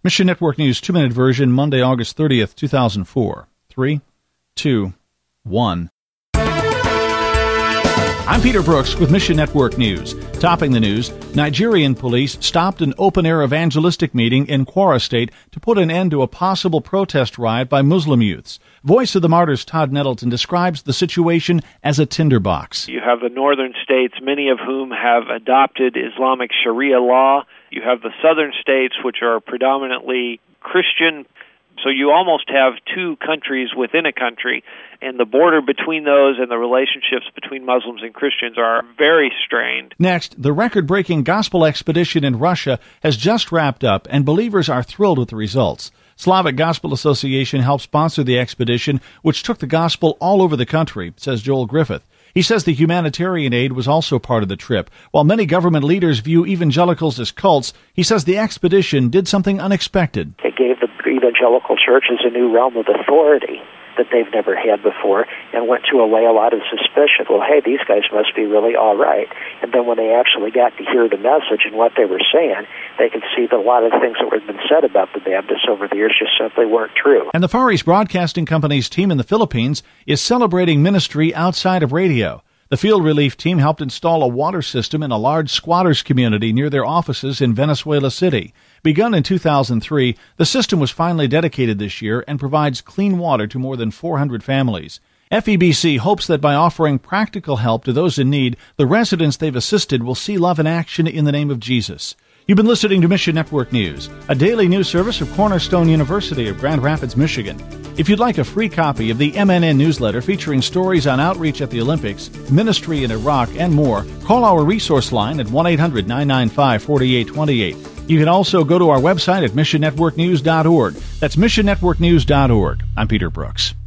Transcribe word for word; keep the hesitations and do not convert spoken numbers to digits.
Mission Network News two-minute version, Monday, August thirtieth, two thousand four. Three, two, one. I'm Peter Brooks with Mission Network News. Topping the news, Nigerian police stopped an open-air evangelistic meeting in Kwara State to put an end to a possible protest riot by Muslim youths. Voice of the Martyrs Todd Nettleton describes the situation as a tinderbox. You have the northern states, many of whom have adopted Islamic Sharia law. You have the southern states, which are predominantly Christian. So you almost have two countries within a country, and the border between those and the relationships between Muslims and Christians are very strained. Next, the record-breaking gospel expedition in Russia has just wrapped up, and believers are thrilled with the results. Slavic Gospel Association helped sponsor the expedition, which took the gospel all over the country, says Joel Griffith. He says the humanitarian aid was also part of the trip. While many government leaders view evangelicals as cults, he says the expedition did something unexpected. It gave the evangelical churches a new realm of authority that they've never had before, and went to allay a lot of suspicion. Well, hey, these guys must be really all right. And then when they actually got to hear the message and what they were saying, they could see that a lot of things that had been said about the Baptists over the years just simply weren't true. And the Far East Broadcasting Company's team in the Philippines is celebrating ministry outside of radio. The field relief team helped install a water system in a large squatters community near their offices in Venezuela City. Begun in two thousand three, the system was finally dedicated this year and provides clean water to more than four hundred families. F E B C hopes that by offering practical help to those in need, the residents they've assisted will see love in action in the name of Jesus. You've been listening to Mission Network News, a daily news service of Cornerstone University of Grand Rapids, Michigan. If you'd like a free copy of the M N N newsletter featuring stories on outreach at the Olympics, ministry in Iraq, and more, call our resource line at one eight hundred nine nine five four eight two eight. You can also go to our website at mission network news dot org. That's mission network news dot org. I'm Peter Brooks.